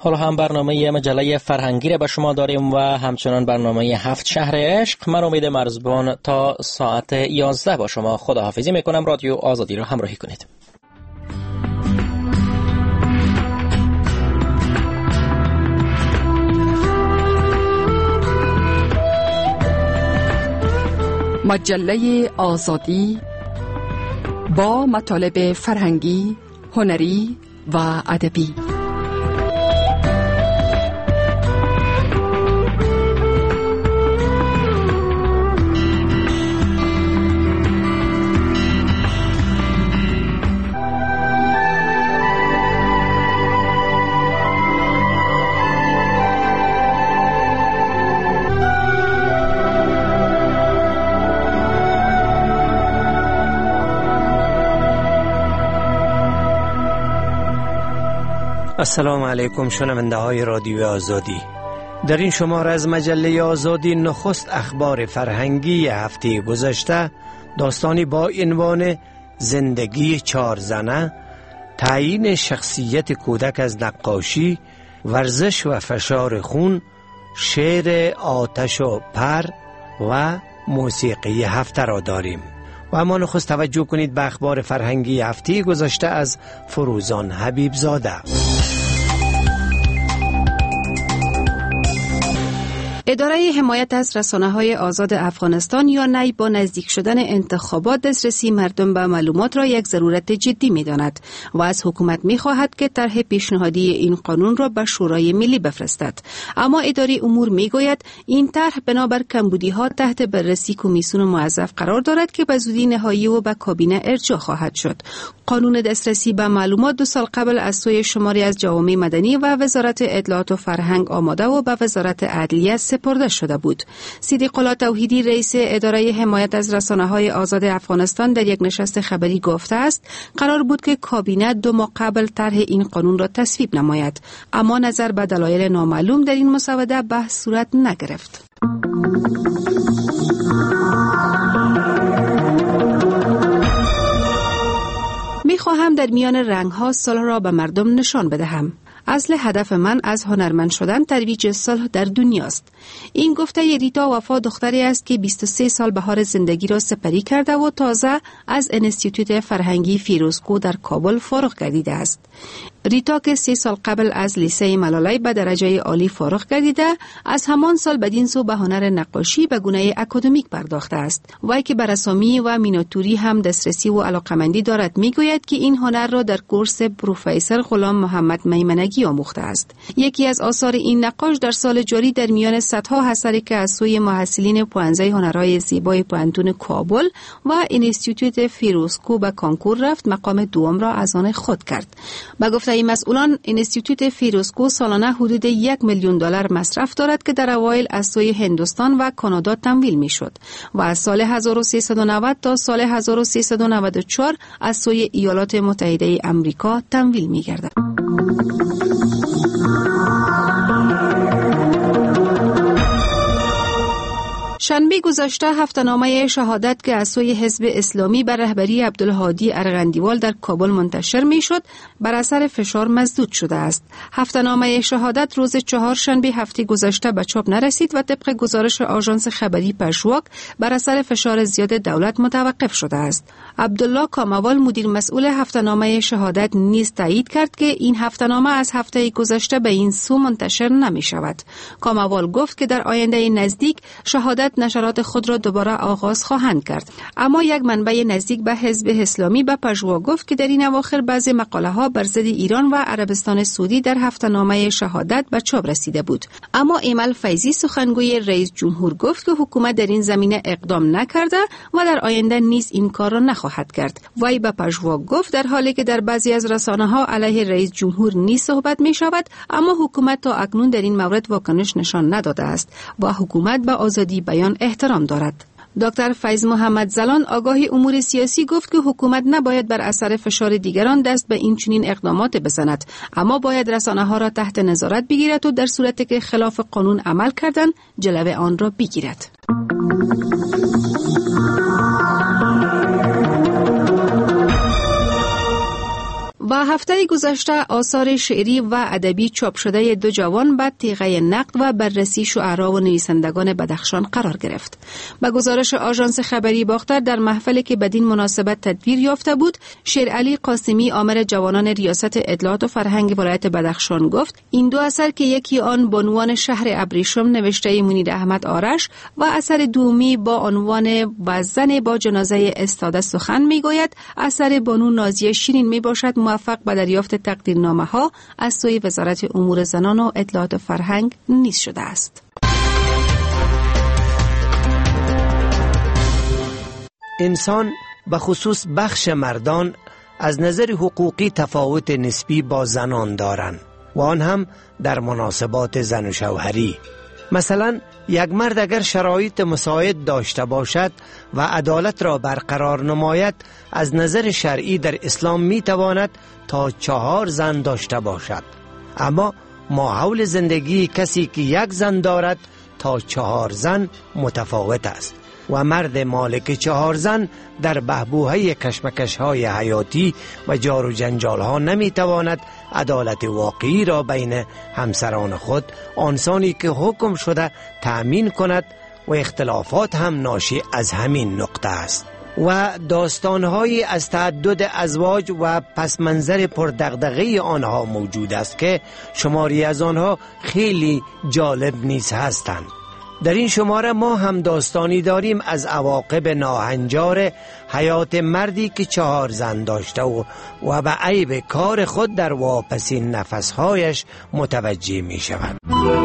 حالا هم برنامه مجله فرهنگی را به شما داریم و همچنان برنامه 7 شهر عشق. من امید مرزبان تا ساعت 11 با شما خداحافظی میکنم. رادیو آزادی را همراهی کنید. مجله آزادی با مطالب فرهنگی، هنری و ادبی. السلام علیکم شنونده های رادیو آزادی. در این شماره از مجله آزادی نخست اخبار فرهنگی هفته گذشته، داستانی با عنوان زندگی 4 زنه، تعیین شخصیت کودک از نقاشی، ورزش و فشار خون، شعر آتش و پر و موسیقی هفته را داریم. و اما نخست توجه کنید به اخبار فرهنگی هفته گذشته از فروزان حبیب زاده. اداره حمایت از رسانه‌های آزاد افغانستان یا نی با نزدیک شدن انتخابات دسترسی مردم به معلومات را یک ضرورت جدی می‌داند و از حکومت می‌خواهد که طرح پیشنهادی این قانون را به شورای ملی بفرستد. اما اداره امور می‌گوید این طرح بنابر کمبودی‌ها تحت بررسی کمیسیون موظف قرار دارد که به زودی نهایی و به کابینه ارجاع خواهد شد. قانون دسترسی به معلومات 2 سال قبل از سوی شماری از جوامع مدنی و وزارت اطلاعات و فرهنگ آماده و به وزارت عدلیه سپرده شده بود. صدیق الله توحیدی رئیس اداره حمایت از رسانه‌های آزاد افغانستان در یک نشست خبری گفته است قرار بود که کابینه 2 ماه قبل طرح این قانون را تصویب نماید، اما نظر به دلایل نامعلوم در این مسوده بحث صورت نگرفت. می‌خواهم در میان رنگ‌ها صلح را به مردم نشان بدهم. اصل هدف من از هنرمند شدن ترویج صلح در دنیاست. این گفته ریتا وفا دختری است که 23 سال بهار زندگی را سپری کرده و تازه از انستیتوت فرهنگی فیروزکو در کابل فارغ گردیده است. ریتا که 3 سال قبل از لیسه ملالای به درجه عالی فارغ گردیده، از همان سال بدین سو به هنر نقاشی به گونه اکادمیک پرداخته است. وی که به رسامی و میناتوری هم دسترسی و علاقمندی دارد میگوید که این هنر را در کورس پروفسور غلام محمد میمنگی آموخته است. یکی از آثار این نقاش در سال جاری در میان صدها اثری که از سوی محصلین پوانزه هنرهای زیبای پوانتون کابل و انستیتوت فیروزکو به کنکور رفت، مقام دوم را از آن خود کرد. با گفته مسئولان انستیتوت فیروزکو سالانه حدود $1 میلیون مصرف دارد که در اوایل از سوی هندوستان و کانادا تمویل میشد و از سال 1390 تا سال 1394 از سوی ایالات متحده آمریکا تمویل میگردد. شنبه گذشته هفته‌نامه شهادت که از سوی حزب اسلامی بر رهبری عبدالهادی ارغندیوال در کابل منتشر میشد بر اثر فشار مسدود شده است. هفته‌نامه شهادت روز 4 شنبه هفته گذشته به چاپ نرسید و طبق گزارش آژانس خبری پژواک بر اثر فشار زیاد دولت متوقف شده است. عبدالله کاموال مدیر مسئول هفته‌نامه شهادت نیز تایید کرد که این هفته‌نامه از هفته گذشته به این سو منتشر نمی شود. کاموال گفت که در آینده نزدیک شهادت نشرات خود را دوباره آغاز خواهند کرد. اما یک منبع نزدیک به حزب اسلامی به پژواک گفت که در این اواخر بعضی مقاله ها بر ضد ایران و عربستان سعودی در هفته‌نامه شهادت به چاپ رسیده بود. اما ایمل فیضی سخنگوی رئیس جمهور گفت که حکومت در این زمینه اقدام نکرده و در آینده نیز این کار را نخواهد کرد. وی به پژواک گفت در حالی که در بعضی از رسانه‌ها علیه رئیس جمهور نیز صحبت می شود، اما حکومت تا اکنون در این مورد واکنش نشان نداده است و حکومت به آزادی بیان احترام دارد. دکتر فیض محمد زلان آگاه امور سیاسی گفت که حکومت نباید بر اثر فشار دیگران دست به این چنین اقدامات بزند، اما باید رسانه‌ها را تحت نظارت بگیرد و در صورتی که خلاف قانون عمل کردن جلوه آن را بگیرد. و هفته گذشته آثار شعری و ادبی چاپ شده دو جوان به تیغه نقد و بررسی شعرا و نویسندگان بدخشان قرار گرفت. به گزارش آژانس خبری باختر، در محفلی که بدین مناسبت تدبیر یافته بود، شیرعلی قاسمی آمر جوانان ریاست اطلاعات و فرهنگ ولایت بدخشان گفت این دو اثر که یکی آن با عنوان شهر ابریشم نوشته منیر احمد آرش و اثر دومی با عنوان و زن با جنازه استاده سخن میگوید، اثر بانو نازیه شیرین میباشد موفق به دریافت تقدیرنامه ها از سوی وزارت امور زنان و اطلاعات و فرهنگ نیز شده است. انسان به خصوص بخش مردان از نظر حقوقی تفاوت نسبی با زنان دارند و آن هم در مناسبات زن و شوهری. مثلا یک مرد اگر شرایط مساعد داشته باشد و عدالت را برقرار نماید، از نظر شرعی در اسلام می تواند تا 4 زن داشته باشد، اما ماحول زندگی کسی که یک زن دارد تا 4 زن متفاوت است و مرد مالک 4 زن در بحبوحه کشمکش‌های حیاتی و جار و جنجال‌ها نمی‌تواند عدالت واقعی را بین همسران خود آنسانی که حکم شده تأمین کند و اختلافات هم ناشی از همین نقطه است. و داستان‌هایی از تعدد ازواج و پس منظر پردغدغه آنها موجود است که شماری از آنها خیلی جالب نیز هستند. در این شماره ما هم داستانی داریم از عواقب ناهنجار حیات مردی که 4 زن داشته و به عیب کار خود در واپسین نفسهایش متوجه می شود.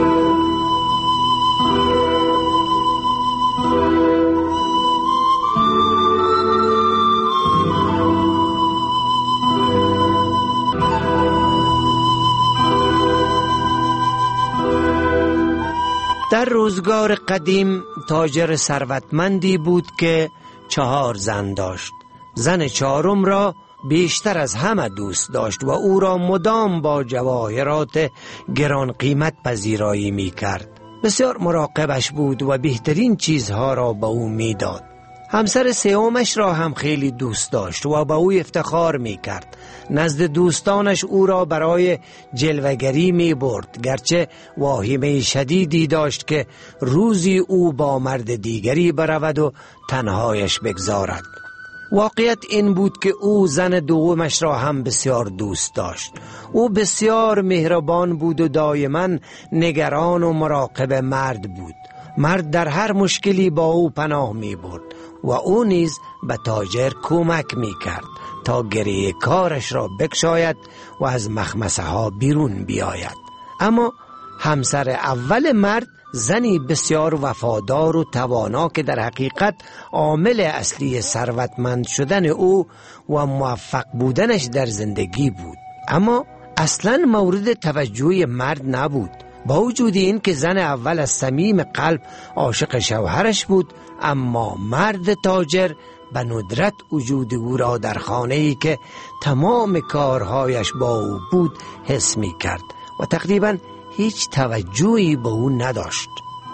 در روزگار قدیم تاجر ثروتمندی بود که 4 زن داشت. زن 4م را بیشتر از همه دوست داشت و او را مدام با جواهرات گران قیمت پذیرایی می کرد. بسیار مراقبش بود و بهترین چیزها را به او می داد. همسر 3مش را هم خیلی دوست داشت و به او افتخار می کرد. نزد دوستانش او را برای جلوگری می برد، گرچه واهمه شدیدی داشت که روزی او با مرد دیگری برود و تنهایش بگذارد. واقعیت این بود که او زن دومش را هم بسیار دوست داشت. او بسیار مهربان بود و دائما نگران و مراقب مرد بود. مرد در هر مشکلی با او پناه می برد و او نیز به تاجر کمک می کرد تا گره کارش را بکشاید و از مخمسه ها بیرون بیاید. اما همسر اول مرد زنی بسیار وفادار و توانا که در حقیقت عامل اصلی ثروتمند شدن او و موفق بودنش در زندگی بود، اما اصلا مورد توجه مرد نبود. با وجود این که زن اول از صمیم قلب عاشق شوهرش بود، اما مرد تاجر به ندرت وجود او را در خانه‌ای که تمام کارهایش با او بود حس می کرد و تقریبا هیچ توجهی به او نداشت.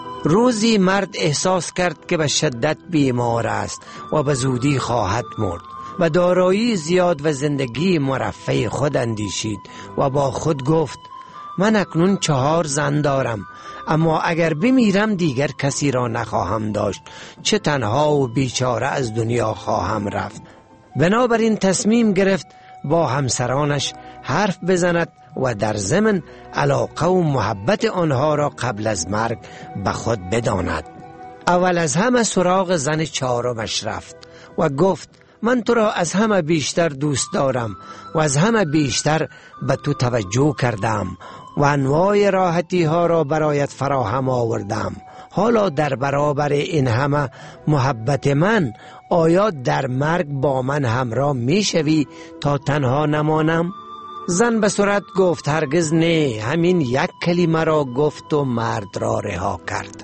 روزی مرد احساس کرد که به شدت بیمار است و به زودی خواهد مرد و دارایی زیاد و زندگی مرفه خود اندیشید و با خود گفت من اکنون 4 زن دارم، اما اگر بمیرم دیگر کسی را نخواهم داشت، چه تنها و بیچاره از دنیا خواهم رفت. بنابراین تصمیم گرفت با همسرانش حرف بزند و در ضمن علاقه و محبت آنها را قبل از مرگ به خود بداند. اول از همه سراغ زن 4مش رفت و گفت من تو را از همه بیشتر دوست دارم و از همه بیشتر به تو توجه کردم و انواع راحتی ها را برایت فراهم آوردم. حالا در برابر این همه محبت من آیا در مرگ با من همراه می شوی تا تنها نمانم؟ زن به سرعت گفت هرگز نه. همین یک کلمه را گفت و مرد را رها کرد.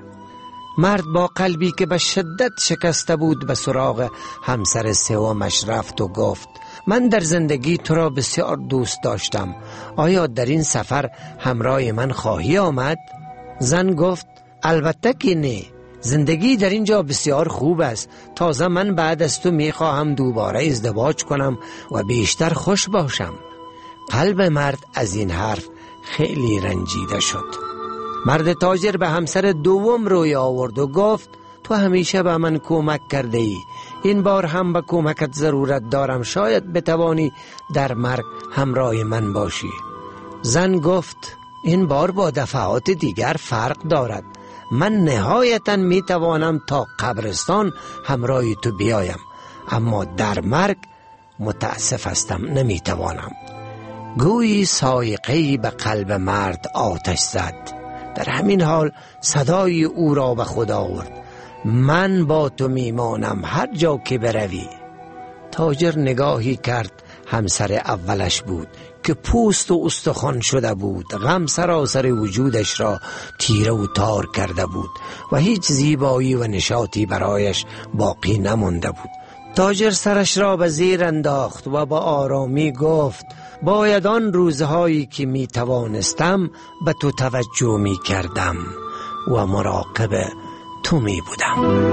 مرد با قلبی که به شدت شکسته بود به سراغ همسر 3مش رفت و گفت من در زندگی تو را بسیار دوست داشتم، آیا در این سفر همراه من خواهی آمد؟ زن گفت البته که نه، زندگی در اینجا بسیار خوب است. تازه من بعد از تو می خواهم دوباره ازدواج کنم و بیشتر خوش باشم. قلب مرد از این حرف خیلی رنجیده شد. مرد تاجر به همسر دوم روی آورد و گفت تو همیشه به من کمک کرده ای، این بار هم به کمکت ضرورت دارم، شاید بتوانی در مرگ همراه من باشی. زن گفت این بار با دفعات دیگر فرق دارد، من نهایتا می توانم تا قبرستان همراه تو بیایم، اما در مرگ متاسف هستم نمی توانم. گویی سایقه‌ای به قلب مرد آتش زد. در همین حال صدای او را به خود آورد، من با تو میمانم هر جا که بروی. تاجر نگاهی کرد، همسر اولش بود که پوست و استخوان شده بود، غم سراسر وجودش را تیره و تار کرده بود و هیچ زیبایی و نشاطی برایش باقی نمانده بود. تاجر سرش را به زیر انداخت و با آرامی گفت باید آن روزهایی که می توانستم به تو توجه می کردم و مراقب تو می بودم.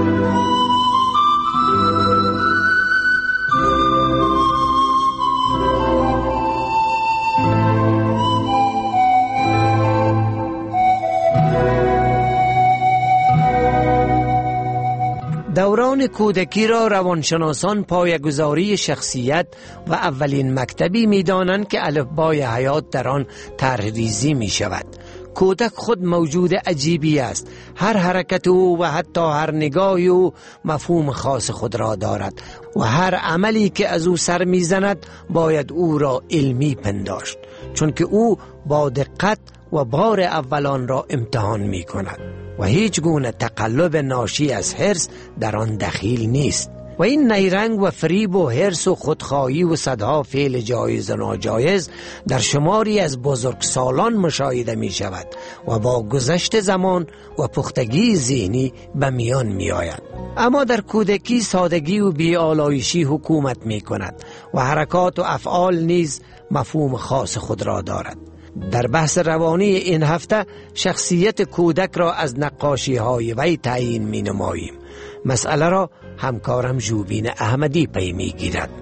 دوران کودکی را روانشناسان پایه‌گذاری شخصیت و اولین مکتبی می دانند که الفبای حیات در آن طرح‌ریزی می شود. کودک خود موجود عجیبی است، هر حرکت او و حتی هر نگاه او مفهوم خاص خود را دارد و هر عملی که از او سر می زند باید او را علمی پنداشت، چون که او با دقت و بار اولان را امتحان می کند و هیچ گونه تقلب ناشی از حرص در آن دخیل نیست. و این نیرنگ و فریب و حرص و خودخواهی و صدها فعل جایز و ناجایز در شماری از بزرگسالان مشاهده می شود و با گذشت زمان و پختگی ذهنی به میان می آید. اما در کودکی سادگی و بی‌آلایشی حکومت می کند و حرکات و افعال نیز مفهوم خاص خود را دارد. در بحث روانی این هفته شخصیت کودک را از نقاشی های وی تعیین می نماییم. مسئله را همکارم جوبین احمدی پی می گیرد.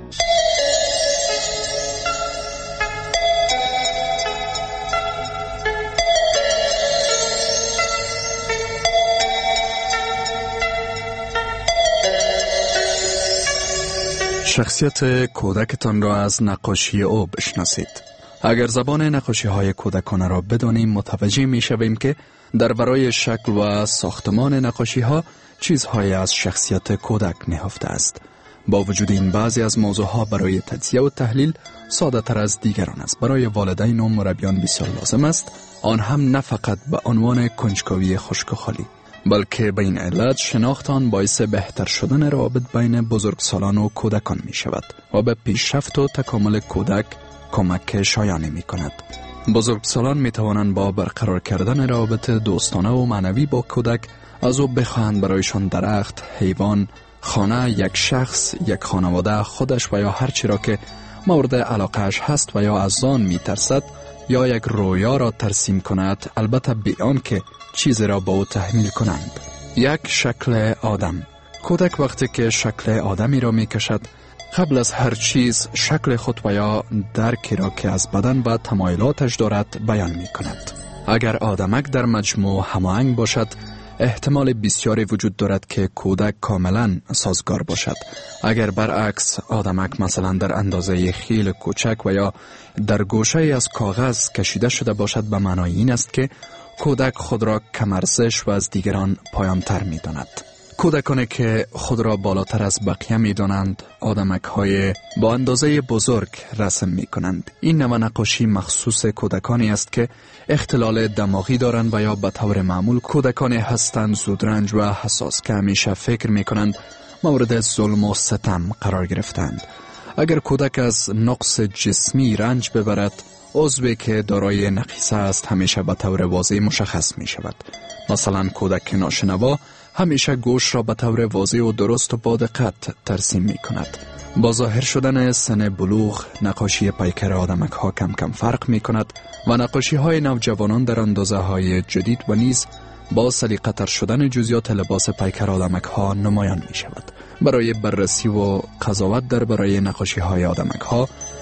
شخصیت کودکتان را از نقاشی او بشناسید. اگر زبان نقاشی های کودکانه را بدانیم متوجه می شویم که در ورای شکل و ساختمان نقاشی ها چیزهای از شخصیت کودک نهفته است. با وجود این بعضی از موضوعها برای تجزیه و تحلیل ساده تر از دیگران است. برای والدین و مربیان بسیار لازم است، آن هم نه فقط به عنوان کنجکاوی خشک و خالی، بلکه به این علت شناخت آن باعث بهتر شدن روابط بین بزرگسالان و کودکان می شود و به پیشرفت و تکامل کودک کمک شایانی می کند. بزرگسالان می توانند با برقرار کردن روابط دوستانه و معنوی با کودک از او بخواهند برایشان درخت، حیوان، خانه، یک شخص، یک خانواده، خودش و یا هر چی را که مورد علاقهش هست و یا از آن می ترسد یا یک رویا را ترسیم کند، البته بی آنکه چیزی را با او تحمیل کنند. یک شکل آدم. کودک وقتی که شکل آدمی را می کشد، قبل از هر چیز شکل خود و یا درکی را که از بدن و تمایلاتش دارد بیان می کند. اگر آدمک در مجموع هماهنگ باشد، احتمال بسیاری وجود دارد که کودک کاملا سازگار باشد. اگر برعکس آدمک مثلا در اندازه خیل کوچک و یا در گوشه از کاغذ کشیده شده باشد، به معنای این است که کودک خود را کم ارزش و از دیگران پایان‌تر می داند. کودکانی که خود را بالاتر از بقیه می دانند، آدمک های با اندازه بزرگ رسم می کنند. این نوع نقاشی مخصوص کودکانی است که اختلال دماغی دارند و یا به طور معمول کودکانی هستند زودرنج و حساس که همیشه فکر می کنند مورد ظلم و ستم قرار گرفتند. اگر کودک از نقص جسمی رنج ببرد، عضوی که دارای نقیصه است همیشه به طور واضح مشخص می شود. مثلا کودک ناشنوا همیشه گوش را به طور واضح و درست و با دقت ترسیم می کند. با ظاهر شدن سن بلوغ، نقاشی پیکر آدمک ها کم کم فرق می کند و نقاشی های نوجوانان در اندازه های جدید و نیز با سلیقه تر شدن جزئیات لباس پیکر آدمک ها نمایان می شود. برای بررسی و قضاوت درباره نقاشی های آدمک ها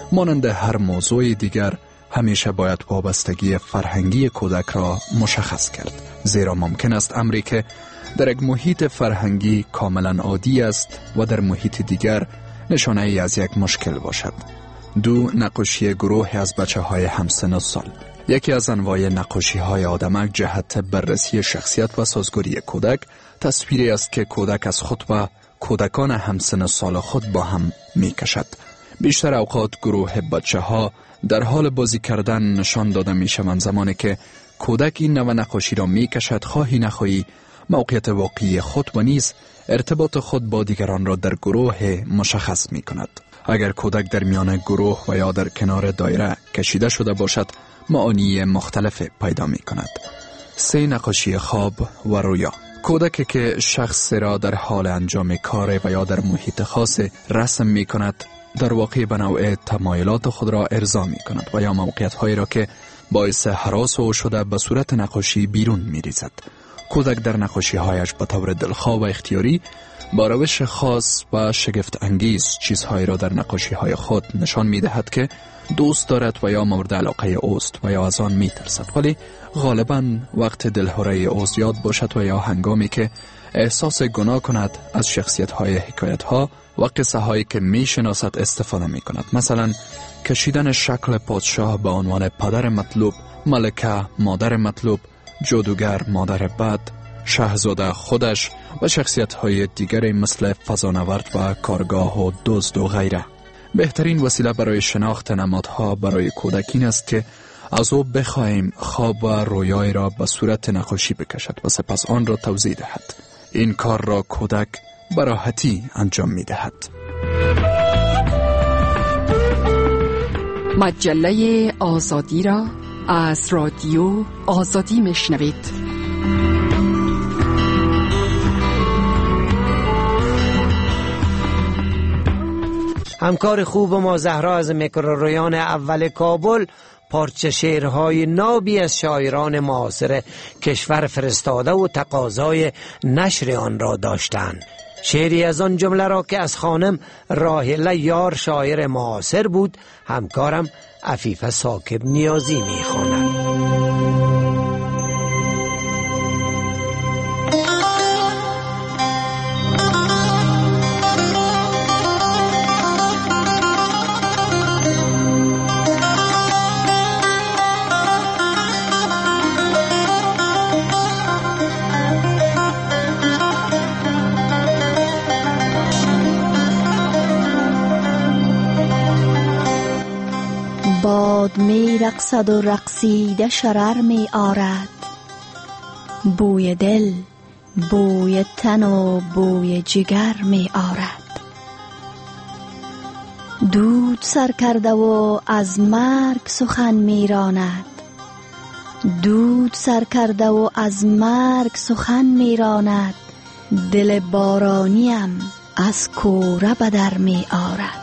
مانند هر موضوع دیگر همیشه باید وابستگی فرهنگی کودک را مشخص کرد، زیرا ممکن است امری که در یک محیط فرهنگی کاملا عادی است و در محیط دیگر نشانه ای از یک مشکل باشد. 2. نقاشی گروه از بچه های همسن و سال. یکی از انواع نقاشی های آدمک جهت بررسی شخصیت و سازگاری کودک تصویری است که کودک از خود و کودکان همسن و سال خود با هم می کشد. بیشتر اوقات گروه بچه ها در حال بازی کردن نشان داده می شوند زمانی که کودک این نوع نقاشی را می کشد، خواهی نخواهی موقعیت واقعی خود و نیز ارتباط خود با دیگران را در گروه مشخص می کند. اگر کودک در میان گروه و یا در کنار دایره کشیده شده باشد، معانی مختلف پیدا می کند. 3. نقاشی خواب و رویا. کودکی که شخص را در حال انجام کار و یا در محیط خاص رسم می کند، در واقع به نوع تمایلات خود را ارضا می کند و یا موقعیت هایی را که باعث هراس او شده به صورت نقاشی بیرون می ریزد. کودک در نقاشی هایش به طور دلخواه و اختیاری با روش خاص و شگفت انگیز چیزهایی را در نقاشی های خود نشان می دهد که دوست دارد و یا مورد علاقه اوست و یا از آن می ترسد، ولی غالباً وقت دلهوره او زیاد باشد و یا هنگامی که احساس گناه کند از شخصیت های حکایت ها و قصه هایی که می شناسد استفاده می کند. مثلا کشیدن شکل پادشاه به عنوان پدر مطلوب، ملکه مادر مطلوب، جادوگر مادر بد، شاهزاده خودش و شخصیت های دیگری مثل فضانورد و کارگاه و دزد و غیره. بهترین وسیله برای شناخت نمادها برای کودک این است که از او بخواهیم خواب و رویای را به صورت نقاشی بکشد و سپس آن را توضیح دهد. این کار را کودک به راحتی انجام می دهد. مجله آزادی را از رادیو آزادی میشنوید. همکار خوب ما زهرا از میکروریان اول کابل پارچه شعرهای نابی از شاعران معاصر کشور فرستاده و تقاضای نشر آن را داشتند. شعری از آن جمله را که از خانم راحله یار شاعر معاصر بود همکارم عفیفه ثاقب نیازی میخواند. باد می رقصد و رقصیده شرر می آرد، بوی دل بوی تن و بوی جگر می آرد. دود سر کرده و از مرگ سخن می راند، دود سر کرده و از مرگ سخن می راند. دل بارانیم از کوره بدر می آرد.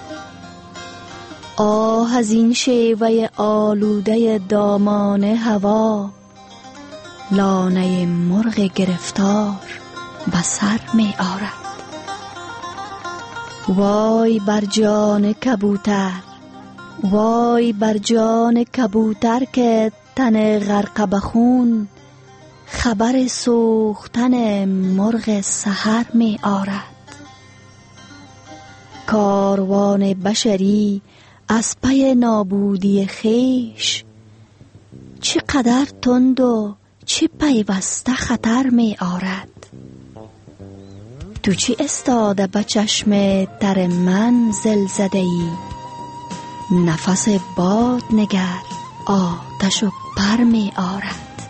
آه از این شیوه آلوده دامان هوا، لانه مرغ گرفتار به سر می آرد. وای بر جان کبوتر، وای بر جان کبوتر که تن غرق به خون خبر سوختن مرغ سحر می آرد. کاروان بشری از پی نابودی خیش چقدر تند و چه پیوسته خطر می آرد. تو چی استاده به چشم تر من زلزده ای؟ نفس باد نگر آتش و پر می آرد.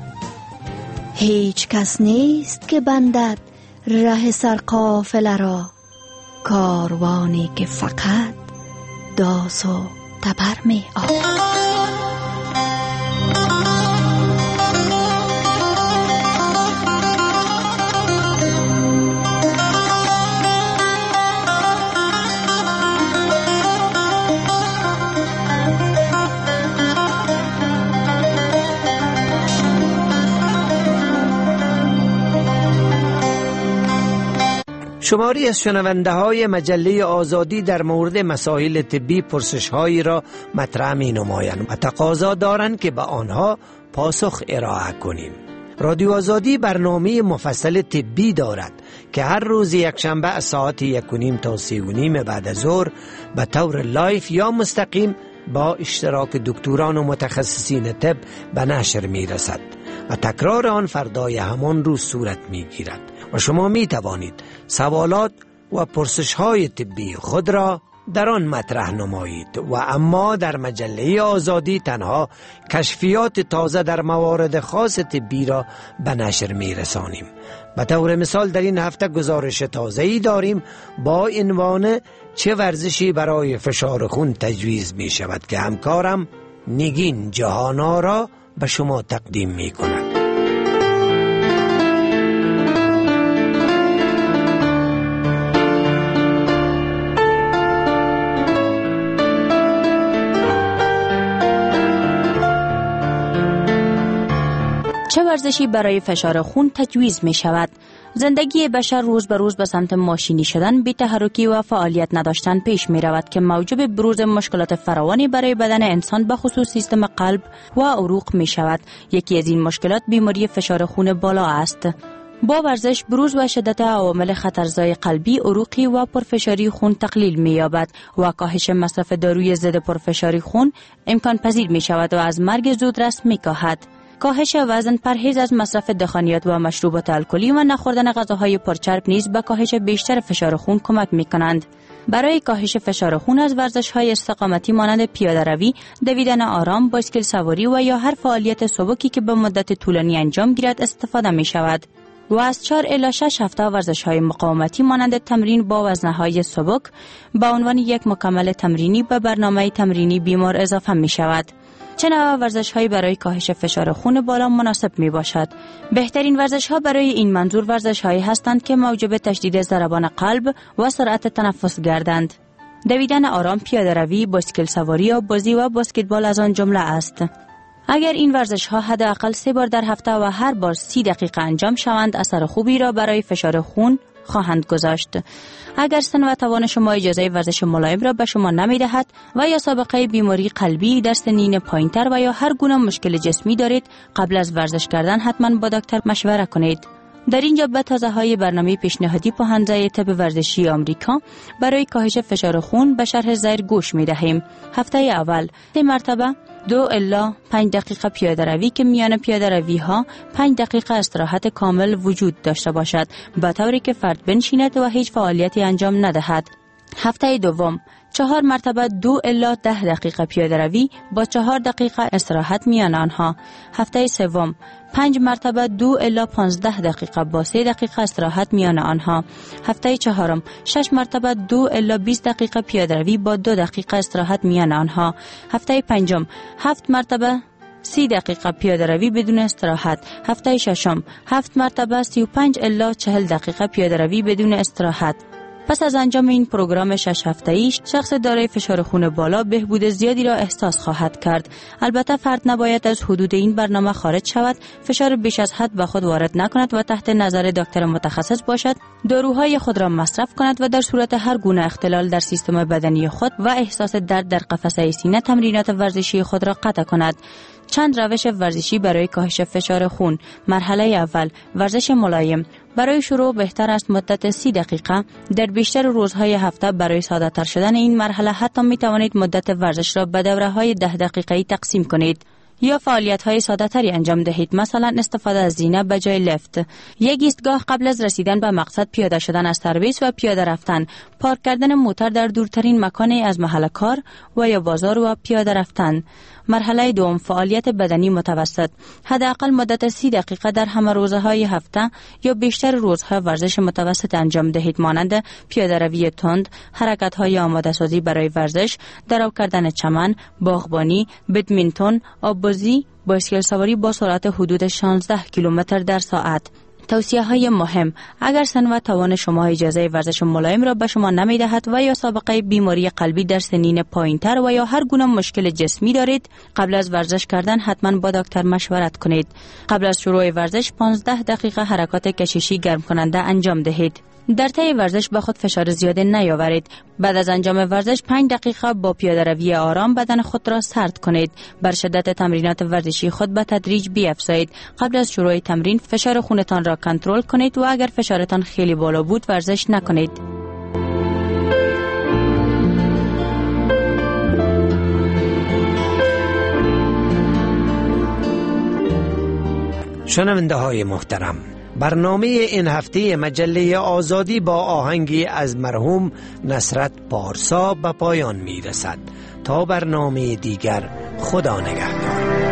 هیچ کس نیست که بندد ره سرقافله را، کاروانی که فقط داس و تبر می آرد. شماری از شنونده های مجله آزادی در مورد مسائل طبی پرسش هایی را مطرح می نمایند و تقاضا دارند که به آنها پاسخ ارائه کنیم. رادیو آزادی برنامه مفصل طبی دارد که هر روز یکشنبه از ساعت 1:30 تا 3:30 بعد از ظهر به طور لایف یا مستقیم با اشتراک دکتران و متخصصین طب به نشر می رسد و تکرار آن فردای همان روز صورت می گیرد و شما می توانید سوالات و پرسش های طبی خود را در آن مطرح نمایید و اما در مجله آزادی تنها کشفیات تازه در موارد خاص طبی را به نشر می رسانیم. به طور مثال در این هفته گزارش تازه‌ای داریم با عنوان چه ورزشی برای فشار خون تجویز می شود که همکارم نگین جهانا را به شما تقدیم می کند. چه ورزشی برای فشار خون تجویز می شود؟ زندگی بشر روز به روز به سمت ماشینی شدن، بی تحرکی و فعالیت نداشتن پیش می رود که موجب بروز مشکلات فراوانی برای بدن انسان به خصوص سیستم قلب و عروق می شود. یکی از این مشکلات بیماری فشار خون بالا است. با ورزش بروز و شدت عوامل خطرزای قلبی، عروقی و پرفشاری خون تقلیل می یابد و کاهش مصرف داروی ضد پرفشاری خون امکان پذیر می شود و از مرگ زودرس می کاهد. کاهش وزن، پرهیز از مصرف دخانیات و مشروبات الکلی و نخوردن غذاهای پرچرب نیز به کاهش بیشتر فشار خون کمک می کنند. برای کاهش فشار خون از ورزش‌های استقامتی مانند پیاده‌روی، دویدن آرام، بایسکل سواری و یا هر فعالیت سبکی که به مدت طولانی انجام گیرد استفاده می شود. و از 4 الی 6 هفته ورزش‌های مقاومتی مانند تمرین با وزنه‌های سبک به عنوان یک مکمل تمرینی به برنامه تمرینی بیمار اضافه می شود. چه نوع ورزش‌هایی برای کاهش فشار خون بالا مناسب می باشد؟ بهترین ورزش‌ها برای این منظور ورزش‌هایی هستند که موجب تشدید ضربان قلب و سرعت تنفس گردند. دویدن آرام، پیاده‌روی، بایسکل سواری یا بازی و بسکتبال از آن جمله است. اگر این ورزش‌ها حداقل 3 بار در هفته و هر بار 30 دقیقه انجام شوند، اثر خوبی را برای فشار خون خواهند گذاشت. اگر سن و توان شما اجازه ورزش ملایم را به شما نمی دهد و یا سابقه بیماری قلبی در سنین پایین‌تر و یا هر گونه مشکل جسمی دارید، قبل از ورزش کردن حتما با دکتر مشوره کنید. در اینجا به تازه‌های برنامه پیشنهادی پوهنده طب ورزشی آمریکا برای کاهش فشار خون به شرح زیر گوش می دهیم. هفته اول 3 مرتبه 2 الی 5 دقیقه پیاده روی که میان پیاده روی ها 5 دقیقه استراحت کامل وجود داشته باشد، به طوری که فرد بنشیند و هیچ فعالیتی انجام ندهد. هفته دوم 4 مرتبه 2 الی 10 دقیقه پیاده روی با 4 دقیقه استراحت میان آنها. هفته سوم 5 مرتبه 2 الی 15 دقیقه با 3 دقیقه استراحت میان آنها. هفته چهارم 6 مرتبه 2 الی 20 دقیقه پیاده روی با 2 دقیقه استراحت میان آنها. هفته پنجم 7 مرتبه 30 دقیقه پیاده روی بدون استراحت. هفته ششم 7 مرتبه 35 الی 40 دقیقه پیاده روی بدون استراحت. پس از انجام این پروگرام 6 هفته‌ای، شخص دارای فشار خون بالا بهبود زیادی را احساس خواهد کرد. البته فرد نباید از حدود این برنامه خارج شود، فشار بیش از حد به خود وارد نکند و تحت نظر دکتر متخصص باشد، داروهای خود را مصرف کند و در صورت هر گونه اختلال در سیستم بدنی خود و احساس درد در قفسه سینه تمرینات ورزشی خود را قطع کند. چند روش ورزشی برای کاهش فشار خون. مرحله اول، ورزش ملایم. برای شروع بهتر است مدت 30 دقیقه در بیشتر روزهای هفته. برای ساده تر شدن این مرحله حتی می توانید مدت ورزش را به دوره‌های 10 دقیقه‌ای تقسیم کنید یا فعالیت‌های ساده‌تری انجام دهید، مثلا استفاده از زینه به جای لفت. یک ایستگاه قبل از رسیدن به مقصد، پیاده شدن از سرویس و پیاده رفتن، پارک کردن موتور در دورترین مکانی از محل کار و یا بازار و پیاده رفتن. مرحله دوم، فعالیت بدنی متوسط. حداقل مدت 30 دقیقه در همه روزهای هفته یا بیشتر روزها ورزش متوسط انجام دهید، مانند پیاده‌روی تند، حرکت‌های آماده‌سازی برای ورزش، درو کردن چمن، باغبانی، بدمینتون، آببازی، بایسکل سواری با سرعت حدود 16 کیلومتر در ساعت. توصیه های مهم: اگر سن و توان شما اجازه ورزش ملایم را به شما نمی دهد و یا سابقه بیماری قلبی در سنین پایینتر و یا هر گونه مشکل جسمی دارید، قبل از ورزش کردن حتما با دکتر مشورت کنید. قبل از شروع ورزش 15 دقیقه حرکات کششی گرم کننده انجام دهید. در طی ورزش به خود فشار زیاد نیاورید. بعد از انجام ورزش 5 دقیقه با پیاده روی آرام بدن خود را سرد کنید. بر شدت تمرینات ورزشی خود به تدریج بیفزایید. قبل از شروع تمرین فشار خونتان را کنترل کنید و اگر فشارتان خیلی بالا بود ورزش نکنید. شنونده های محترم، برنامه این هفته مجله آزادی با آهنگی از مرحوم نصرت پارسا به پایان می رسد. تا برنامه دیگر، خدا نگهدار.